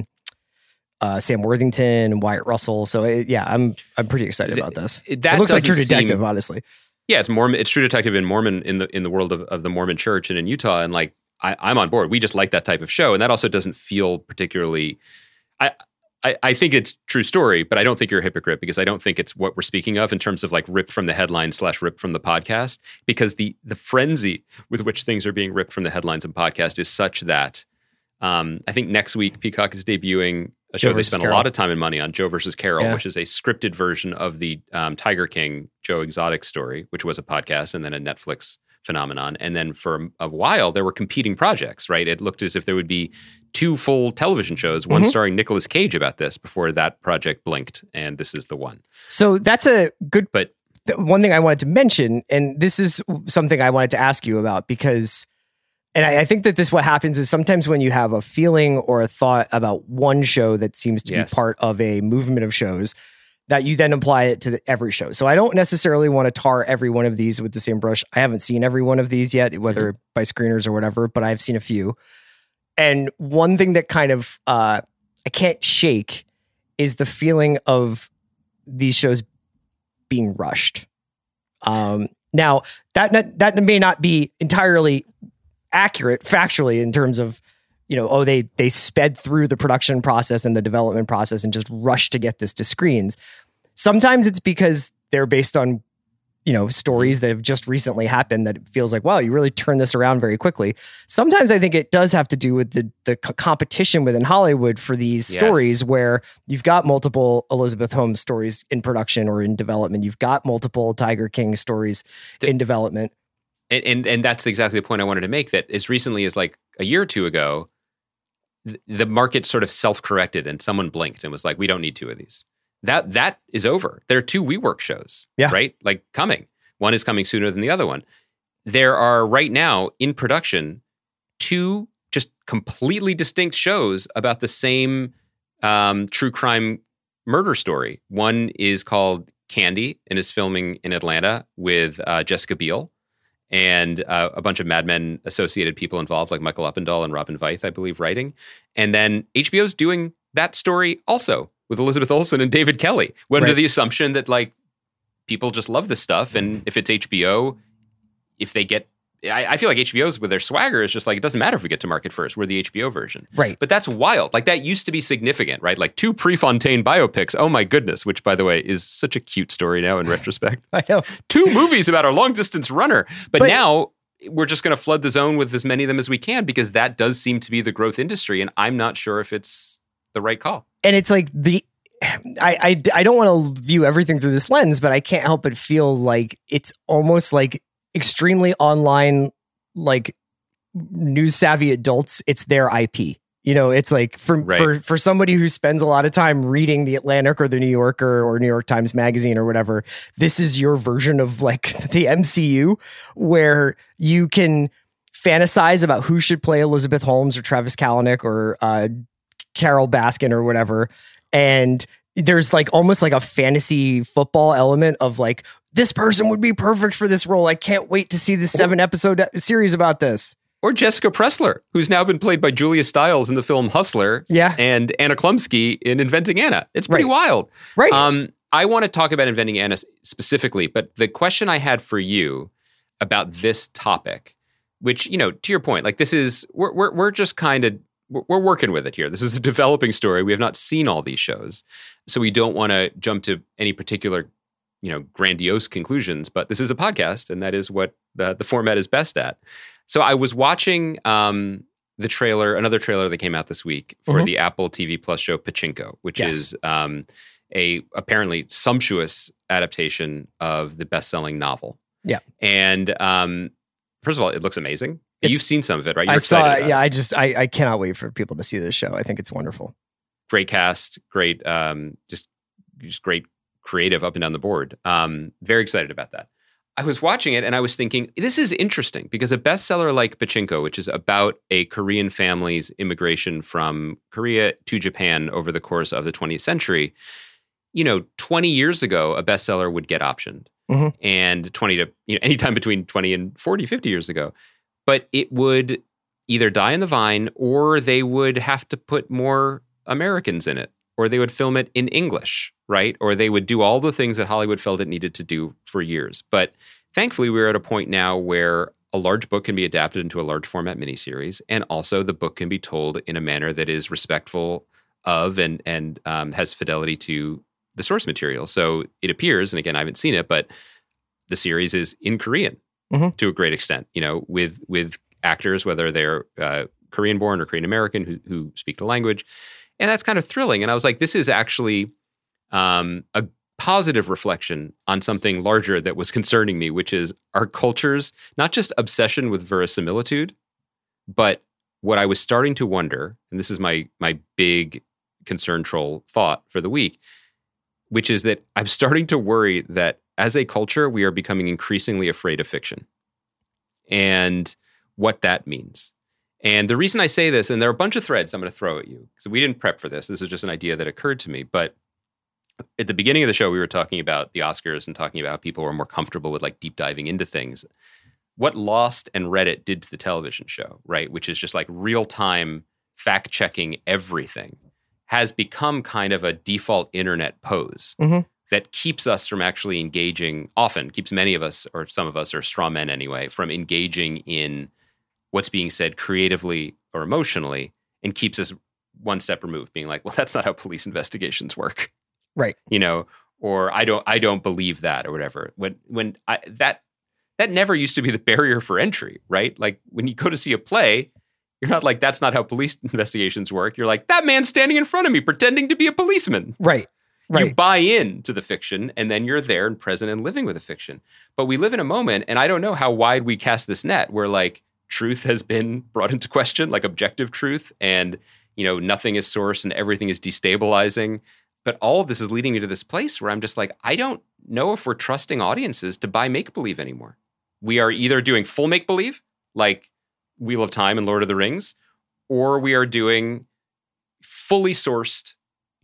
Sam Worthington and Wyatt Russell. So I'm pretty excited about this. It looks like True Detective, honestly. Yeah, it's Mormon. It's True Detective in Mormon in the world of the Mormon Church and in Utah, and like I'm on board. We just like that type of show, and that also doesn't feel particularly. I think it's true story, but I don't think you're a hypocrite because I don't think it's what we're speaking of in terms of like ripped from the headline / ripped from the podcast, because the frenzy with which things are being ripped from the headlines and podcast is such that I think next week Peacock is debuting a show they spent a lot of time and money on, Joe versus Carol, which is a scripted version of the Tiger King Joe Exotic story, which was a podcast and then a Netflix phenomenon. And then for a while, there were competing projects, right? It looked as if there would be 2 full television shows, one starring Nicolas Cage about this before that project blinked. And this is the one. So that's a good, but one thing I wanted to mention, and this is something I wanted to ask you about because, and I think that what happens is sometimes when you have a feeling or a thought about one show that seems to be part of a movement of shows, that you then apply it to every show. So I don't necessarily want to tar every one of these with the same brush. I haven't seen every one of these yet, whether by screeners or whatever, but I've seen a few. And one thing that kind of I can't shake is the feeling of these shows being rushed. Now, that may not be entirely accurate factually in terms of, they sped through the production process and the development process and just rushed to get this to screens. Sometimes it's because they're based on, stories that have just recently happened that it feels like, wow, you really turned this around very quickly. Sometimes I think it does have to do with the competition within Hollywood for these stories where you've got multiple Elizabeth Holmes stories in production or in development. You've got multiple Tiger King stories in development. And that's exactly the point I wanted to make, that as recently as like a year or two ago, the market sort of self-corrected and someone blinked and was like, we don't need 2 of these. That is over. There are 2 WeWork shows, right? Like coming. One is coming sooner than the other one. There are right now in production 2 just completely distinct shows about the same true crime murder story. One is called Candy and is filming in Atlanta with Jessica Biel and a bunch of Mad Men associated people involved, like Michael Uppendahl and Robin Veith, I believe, writing. And then HBO's doing that story also with Elizabeth Olsen and David Kelly. Under the assumption that like people just love this stuff, and if it's HBO, if they get, I feel like HBO's with their swagger is just like, it doesn't matter if we get to market first, we're the HBO version. Right. But that's wild. Like that used to be significant, right? Like 2 Prefontaine biopics. Oh my goodness. Which by the way is such a cute story now in retrospect. I know. 2 movies about our long distance runner. But now we're just going to flood the zone with as many of them as we can because that does seem to be the growth industry. And I'm not sure if it's the right call. And it's like I don't want to view everything through this lens, but I can't help but feel like it's almost like extremely online, like news savvy adults. It's their IP. It's like for somebody who spends a lot of time reading the Atlantic or the New Yorker or New York Times Magazine or whatever, this is your version of like the MCU where you can fantasize about who should play Elizabeth Holmes or Travis Kalanick or Carol Baskin or whatever. And there's like almost like a fantasy football element of like, this person would be perfect for this role. I can't wait to see this 7-episode series about this. Or Jessica Pressler, who's now been played by Julia Stiles in the film Hustler, and Anna Klumsky in Inventing Anna. It's pretty wild. Right. I want to talk about Inventing Anna specifically, but the question I had for you about this topic, which, to your point, like this is, we're just kind of, we're working with it here. This is a developing story. We have not seen all these shows. So we don't want to jump to any particular, grandiose conclusions, but this is a podcast and that is what the format is best at. So I was watching the trailer, another trailer that came out this week for the Apple TV Plus show Pachinko, which is a apparently sumptuous adaptation of the best-selling novel. Yeah. And first of all, it looks amazing. You've seen some of it, right? You're I saw excited it. about Yeah, I cannot wait for people to see this show. I think it's wonderful. Great cast, great, just great creative up and down the board. Very excited about that. I was watching it and I was thinking, this is interesting because a bestseller like Pachinko, which is about a Korean family's immigration from Korea to Japan over the course of the 20th century, 20 years ago, a bestseller would get optioned. And 20 to, anytime between 20 and 40, 50 years ago. But it would either die in the vine or they would have to put more Americans in it, or they would film it in English, right? Or they would do all the things that Hollywood felt it needed to do for years. But thankfully, we're at a point now where a large book can be adapted into a large format miniseries, and also the book can be told in a manner that is respectful of and has fidelity to the source material. So it appears, and again, I haven't seen it, but the series is in Korean to a great extent, with actors, whether they're Korean born or Korean American who speak the language. And that's kind of thrilling. And I was like, this is actually a positive reflection on something larger that was concerning me, which is our culture's not just obsession with verisimilitude, but what I was starting to wonder, and this is my big concern troll thought for the week, which is that I'm starting to worry that as a culture, we are becoming increasingly afraid of fiction and what that means. And the reason I say this, and there are a bunch of threads I'm going to throw at you, because we didn't prep for this. This is just an idea that occurred to me. But at the beginning of the show, we were talking about the Oscars and talking about how people were more comfortable with like deep diving into things. What Lost and Reddit did to the television show, right, which is just like real-time fact-checking everything, has become kind of a default internet pose that keeps us from actually engaging, often keeps many of us, or some of us, or straw men anyway, from engaging in what's being said creatively or emotionally, and keeps us one step removed, being like, well, that's not how police investigations work. Right. Or I don't believe that, or whatever. That never used to be the barrier for entry, right? Like when you go to see a play, you're not like, that's not how police investigations work. You're like, that man's standing in front of me pretending to be a policeman. Right. You buy into the fiction, and then you're there and present and living with the fiction. But we live in a moment, and I don't know how wide we cast this net, where like truth has been brought into question, like objective truth, and nothing is sourced and everything is destabilizing. But all of this is leading me to this place where I'm just like, I don't know if we're trusting audiences to buy make-believe anymore. We are either doing full make-believe, like Wheel of Time and Lord of the Rings, or we are doing fully sourced,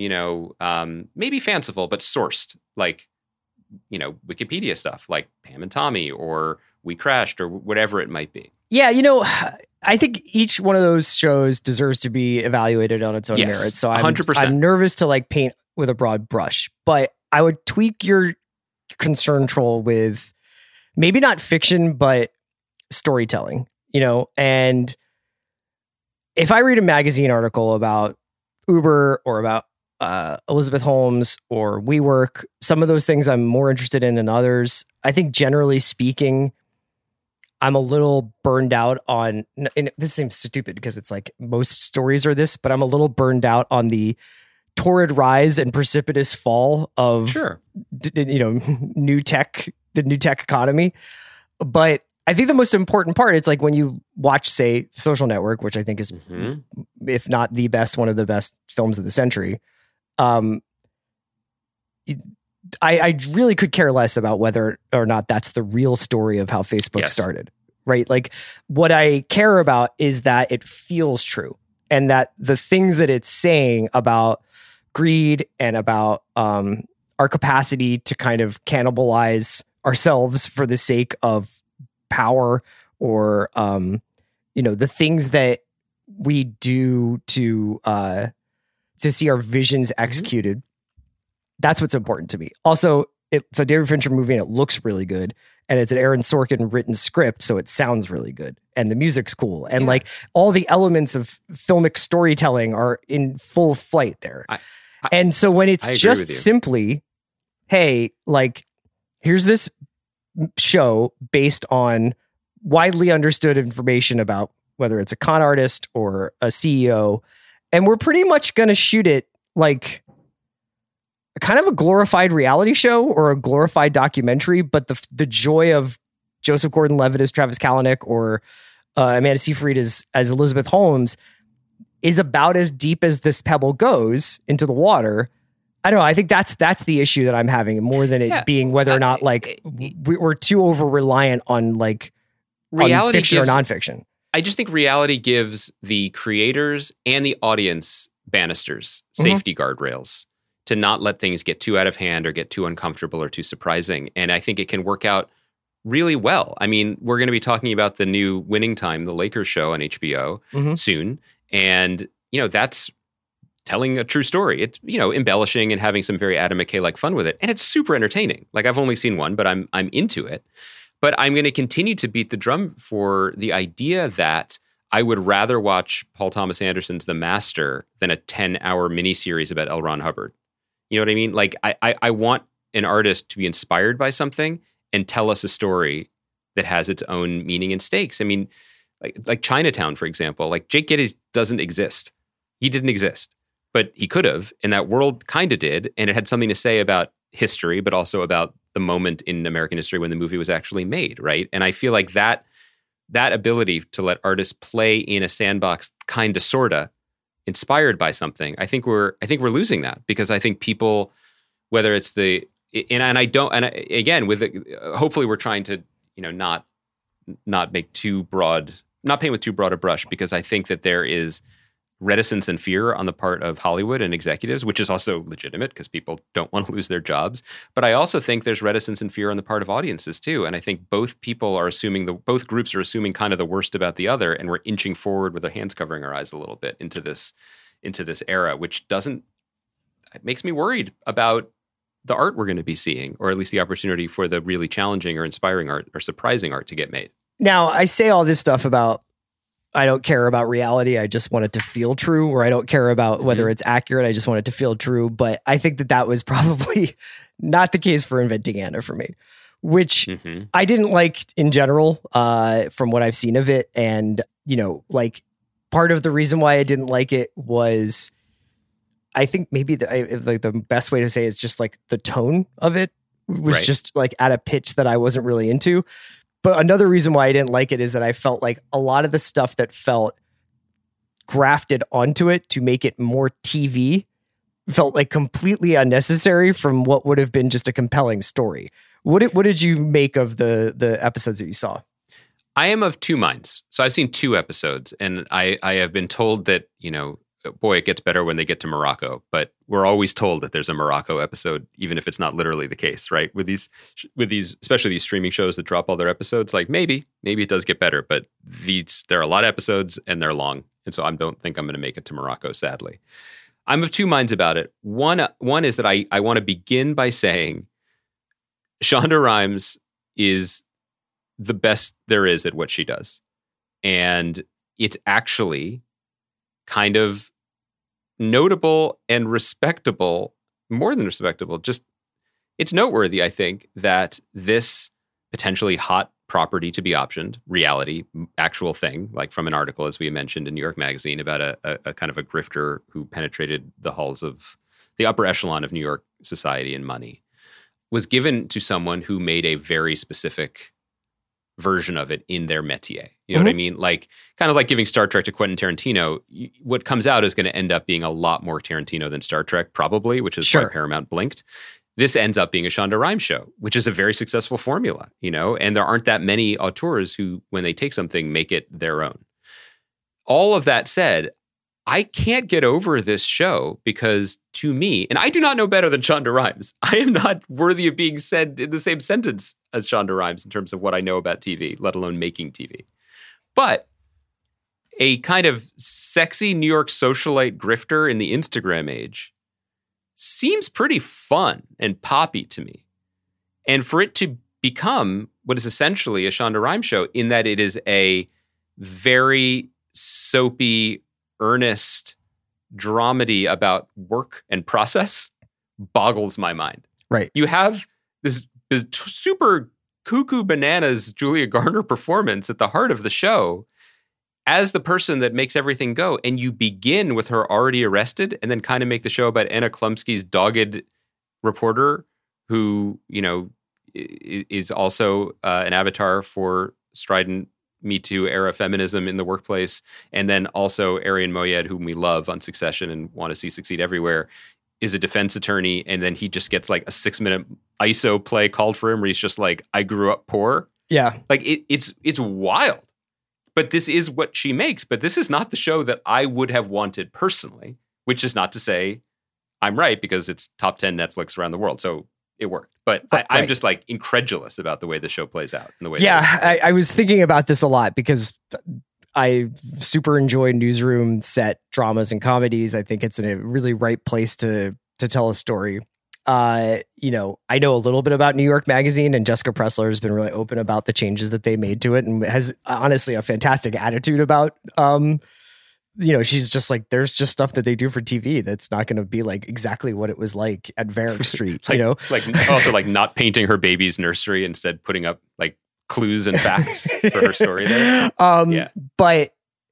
maybe fanciful, but sourced, like, Wikipedia stuff, like Pam and Tommy, or We Crashed, or whatever it might be. Yeah, I think each one of those shows deserves to be evaluated on its own merit. So 100%. I'm nervous to like paint with a broad brush, but I would tweak your concern troll with maybe not fiction, but storytelling, and if I read a magazine article about Uber or about Elizabeth Holmes or WeWork, some of those things I'm more interested in than others. I think generally speaking, I'm a little burned out on, and this seems stupid because it's like most stories are this, but I'm a little burned out on the torrid rise and precipitous fall of, new tech, the new tech economy. But I think the most important part, it's like when you watch, say, Social Network, which I think is, if not the best, one of the best films of the century. I really could care less about whether or not that's the real story of how Facebook started, right? Like what I care about is that it feels true, and that the things that it's saying about greed and about our capacity to kind of cannibalize ourselves for the sake of power, or the things that we do to see our visions executed. That's what's important to me. Also, it's a David Fincher movie, and it looks really good, and it's an Aaron Sorkin written script, so it sounds really good, and the music's cool, and like all the elements of filmic storytelling are in full flight there. And so when it's just simply, hey, like, here's this show based on widely understood information about whether it's a con artist or a CEO. And we're pretty much going to shoot it like kind of a glorified reality show or a glorified documentary, but the joy of Joseph Gordon-Levitt as Travis Kalanick or Amanda Seyfried as Elizabeth Holmes is about as deep as this pebble goes into the water. I don't know. I think that's the issue that I'm having more than it being whether or not like we're too over reliant on like reality, on fiction or nonfiction. I just think reality gives the creators and the audience banisters, safety guardrails to not let things get too out of hand or get too uncomfortable or too surprising. And I think it can work out really well. I mean, we're going to be talking about the new Winning Time, the Lakers show on HBO soon. And, that's telling a true story. It's, embellishing and having some very Adam McKay-like fun with it. And it's super entertaining. Like, I've only seen one, but I'm into it. But I'm going to continue to beat the drum for the idea that I would rather watch Paul Thomas Anderson's The Master than a 10-hour miniseries about L. Ron Hubbard. You know what I mean? Like, I want an artist to be inspired by something and tell us a story that has its own meaning and stakes. I mean, like Chinatown, for example, like Jake Gittes doesn't exist. He didn't exist, but he could have, and that world kind of did, and it had something to say about history, but also about the moment in American history when the movie was actually made, right? And I feel like that ability to let artists play in a sandbox, kind of, sorta, inspired by something, I think we're losing that, because I think people, whether it's hopefully we're trying to, not make not paint with too broad a brush, because I think that there is reticence and fear on the part of Hollywood and executives, which is also legitimate because people don't want to lose their jobs. But I also think there's reticence and fear on the part of audiences too. And I think both groups are assuming kind of the worst about the other, and we're inching forward with our hands covering our eyes a little bit into this era, which it makes me worried about the art we're going to be seeing, or at least the opportunity for the really challenging or inspiring art or surprising art to get made. Now, I say all this stuff about I don't care about reality. I just want it to feel true, or I don't care about whether it's accurate. I just want it to feel true. But I think that was probably not the case for Inventing Anna for me, which I didn't like in general from what I've seen of it. And, like part of the reason why I didn't like it was I think maybe the best way to say it is just like the tone of it was just like at a pitch that I wasn't really into. But another reason why I didn't like it is that I felt like a lot of the stuff that felt grafted onto it to make it more TV felt like completely unnecessary from what would have been just a compelling story. What did you make of the episodes that you saw? I am of two minds. So I've seen 2 episodes, and I have been told that, boy, it gets better when they get to Morocco. But we're always told that there's a Morocco episode, even if it's not literally the case, right? With these, especially these streaming shows that drop all their episodes, like maybe it does get better. But there are a lot of episodes and they're long, and so I don't think I'm going to make it to Morocco, sadly. I'm of two minds about it. One is that I want to begin by saying Shonda Rhimes is the best there is at what she does, and it's actually kind of notable and respectable, more than respectable. Just, it's noteworthy, I think, that this potentially hot property to be optioned, reality, actual thing, like from an article, as we mentioned in New York Magazine, about a kind of a grifter who penetrated the halls of the upper echelon of New York society and money, was given to someone who made a very specific version of it in their métier. You know what I mean? Like, kind of like giving Star Trek to Quentin Tarantino. What comes out is going to end up being a lot more Tarantino than Star Trek, probably, which is why Paramount blinked. This ends up being a Shonda Rhimes show, which is a very successful formula, and there aren't that many auteurs who, when they take something, make it their own. All of that said, I can't get over this show because, to me, and I do not know better than Shonda Rhimes. I am not worthy of being said in the same sentence as Shonda Rhimes in terms of what I know about TV, let alone making TV. But a kind of sexy New York socialite grifter in the Instagram age seems pretty fun and poppy to me. And for it to become what is essentially a Shonda Rhimes show, in that it is a very soapy, earnest dramedy about work and process, boggles my mind. Right. You have this super cuckoo bananas Julia Garner performance at the heart of the show as the person that makes everything go. And you begin with her already arrested and then kind of make the show about Anna Chlumsky's dogged reporter who, you know, is also an avatar for strident Me Too era feminism in the workplace. And then also Arian Moayed, whom we love on Succession and want to see succeed everywhere, is a defense attorney. And then he just gets like a 6-minute ISO play called for him where he's just like, I grew up poor. Yeah. Like it's wild. But this is what she makes. But this is not the show that I would have wanted personally, which is not to say I'm right, because it's top 10 Netflix around the world. So it worked. But I'm just like incredulous about the way the show plays out. And the way I was thinking about this a lot because I super enjoy newsroom set dramas and comedies. I think it's in a really right place to tell a story. You know, I know a little bit about New York Magazine, and Jessica Pressler has been really open about the changes that they made to it and has honestly a fantastic attitude about, you know, she's just like, there's just stuff that they do for TV that's not going to be like exactly what it was like at Varick Street, like, you know? Like also like not painting her baby's nursery, instead putting up like clues and facts for her story there. But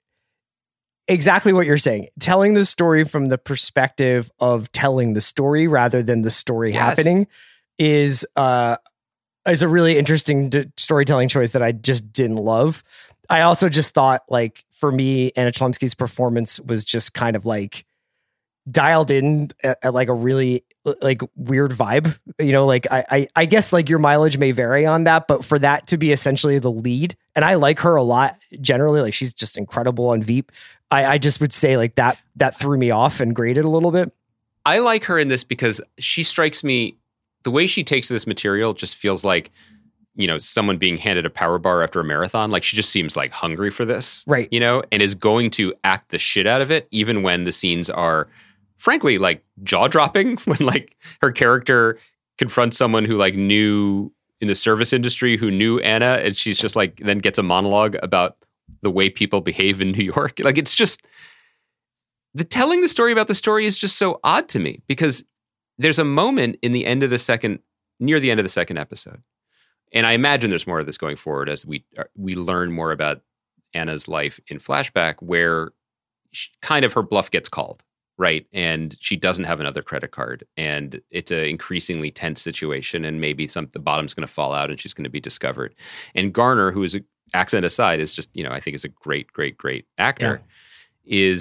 exactly what you're saying, telling the story from the perspective of telling the story rather than the story happening is a really interesting storytelling choice that I just didn't love. I also just thought, like, for me, Anna Chlumsky's performance was just kind of like dialed in at like a really like weird vibe, you know, like I guess like your mileage may vary on that, but for that to be essentially the lead, and I like her a lot generally, like she's just incredible on Veep. I just would say like that threw me off and graded a little bit. I like her in this because she strikes me, the way she takes this material just feels like, you know, someone being handed a power bar after a marathon. Like she just seems like hungry for this, right? You know, and is going to act the shit out of it, even when the scenes are frankly like jaw dropping, when like her character confronts someone who like knew in the service industry, who knew Anna, and she's just like, then gets a monologue about the way people behave in New York. Like it's just, the telling the story about the story is just so odd to me, because there's a moment in the end of the second, near the end of the second episode. And I imagine there's more of this going forward as we learn more about Anna's life in flashback, where kind of her bluff gets called, right? And she doesn't have another credit card, and it's an increasingly tense situation, and maybe the bottom's going to fall out and she's going to be discovered. And Garner, who is, accent aside, is just, you know, I think is a great, great, great actor, is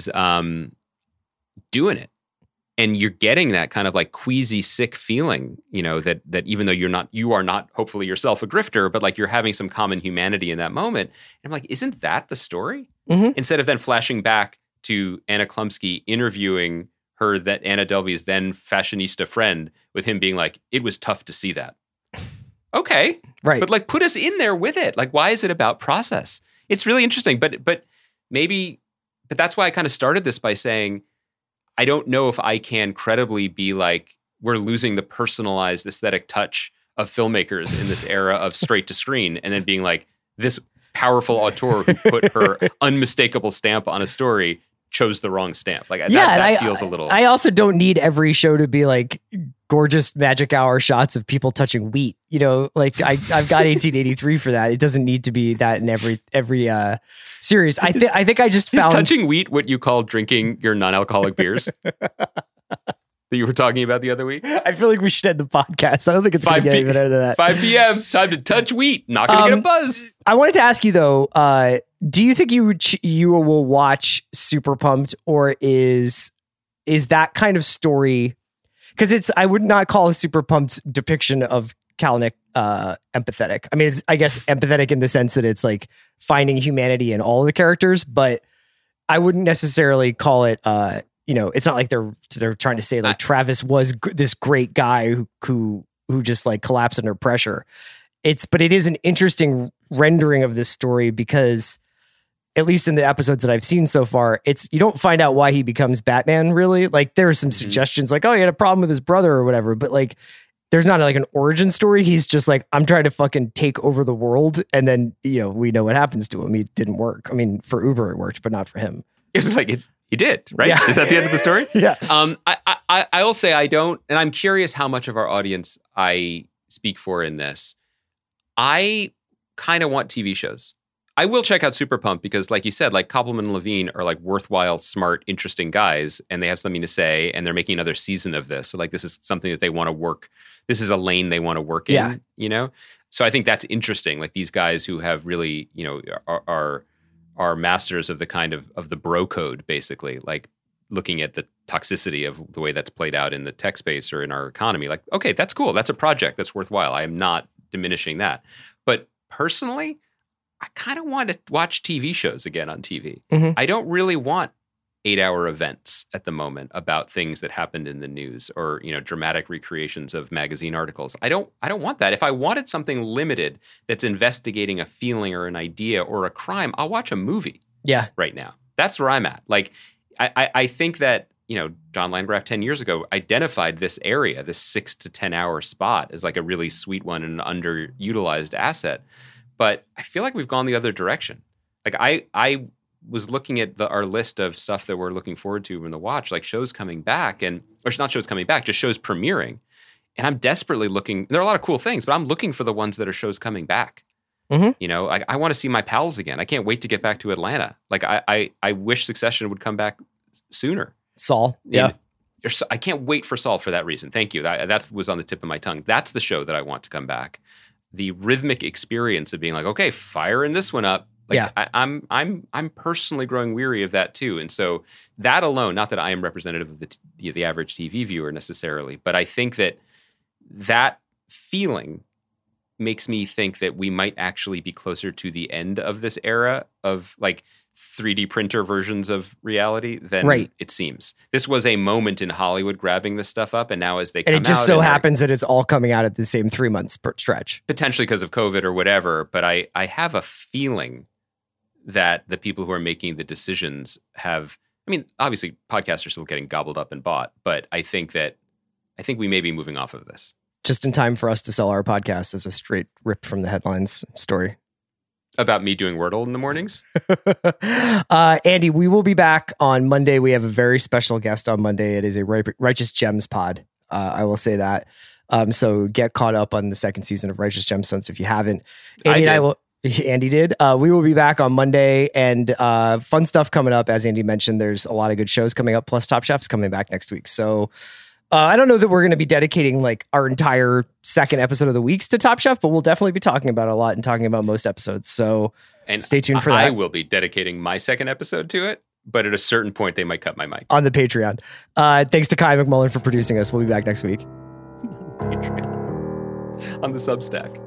doing it. And you're getting that kind of like queasy, sick feeling, you know, that even though you are not hopefully yourself a grifter, but like you're having some common humanity in that moment. And I'm like, isn't that the story? Mm-hmm. Instead of then flashing back to Anna Chlumsky interviewing her, that Anna Delvey's then fashionista friend, with him being like, it was tough to see that. Okay. Right. But like put us in there with it. Like, why is it about process? It's really interesting. But that's why I kind of started this by saying, I don't know if I can credibly be like, we're losing the personalized aesthetic touch of filmmakers in this era of straight to screen, and then being like, this powerful auteur who put her unmistakable stamp on a story chose the wrong stamp. Like that feels a little. I also don't need every show to be like gorgeous magic hour shots of people touching wheat. You know, like I've got 1883 for that. It doesn't need to be that in every series. I think I just found, is touching wheat what you call drinking your non-alcoholic beers that you were talking about the other week? I feel like we should end the podcast. I don't think it's going to get even better than that. 5 p.m. Time to touch wheat. Not going to get a buzz. I wanted to ask you though, do you think you will watch Super Pumped, or is that kind of story? Because I would not call a Super Pumped depiction of Kalanick empathetic. I mean, it's, I guess, empathetic in the sense that it's like finding humanity in all of the characters, but I wouldn't necessarily call it. You know, it's not like they're trying to say like Travis was this great guy who just like collapsed under pressure. But it is an interesting rendering of this story, because at least in the episodes that I've seen so far, you don't find out why he becomes Batman, really. Like there are some suggestions like, oh, he had a problem with his brother or whatever, but like there's not like an origin story. He's just like, I'm trying to fucking take over the world. And then, you know, we know what happens to him. He didn't work. I mean, for Uber it worked, but not for him. It's like he did, right? Yeah. Is that the end of the story? Yeah. I will say I don't, and I'm curious how much of our audience I speak for in this. I kind of want TV shows. I will check out Super Pump because, like you said, like Koppelman and Levine are like worthwhile, smart, interesting guys, and they have something to say, and they're making another season of this. So like this is something that they want to work. This is a lane they want to work in, you know? So I think that's interesting. Like these guys who have really, you know, are masters of the kind of the bro code, basically, like looking at the toxicity of the way that's played out in the tech space or in our economy. Like, okay, that's cool. That's a project that's worthwhile. I am not diminishing that. But personally, I kind of want to watch TV shows again on TV. Mm-hmm. I don't really want 8-hour events at the moment about things that happened in the news or, you know, dramatic recreations of magazine articles. I don't want that. If I wanted something limited that's investigating a feeling or an idea or a crime, I'll watch a movie. Yeah. Right now. That's where I'm at. Like, I think that, you know, John Landgraf 10 years ago identified this area, this 6 to 10 hour spot, as like a really sweet one and an underutilized asset. But I feel like we've gone the other direction. Like I was looking at our list of stuff that we're looking forward to in the watch, like shows coming back or not shows coming back, just shows premiering. And I'm desperately looking. There are a lot of cool things, but I'm looking for the ones that are shows coming back. Mm-hmm. You know, I want to see my pals again. I can't wait to get back to Atlanta. Like I wish Succession would come back sooner. Saul. Yeah. I can't wait for Saul for that reason. Thank you. That was on the tip of my tongue. That's the show that I want to come back. The rhythmic experience of being like, okay, firing this one up. Like, yeah. I'm personally growing weary of that too. And so that alone, not that I am representative of the average TV viewer necessarily, but I think that feeling makes me think that we might actually be closer to the end of this era of like 3D printer versions of reality than it seems. This was a moment in Hollywood grabbing this stuff up, and now as they come out... And it just so happens that it's all coming out at the same 3 months per stretch. Potentially because of COVID or whatever, but I have a feeling that the people who are making the decisions have... I mean, obviously, podcasts are still getting gobbled up and bought, but I think we may be moving off of this. Just in time for us to sell our podcast as a straight rip from the headlines story. About me doing Wordle in the mornings? Andy, we will be back on Monday. We have a very special guest on Monday. It is a Righteous Gems pod. I will say that. So get caught up on the second season of Righteous Gemstones if you haven't. Andy did. We will be back on Monday, and fun stuff coming up. As Andy mentioned, there's a lot of good shows coming up, plus Top Chef's coming back next week. So I don't know that we're going to be dedicating like our entire second episode of the weeks to Top Chef, but we'll definitely be talking about it a lot and talking about most episodes. So stay tuned for that. I will be dedicating my second episode to it, but at a certain point, they might cut my mic. On the Patreon. Thanks to Kai McMullen for producing us. We'll be back next week. Patreon. On the Substack.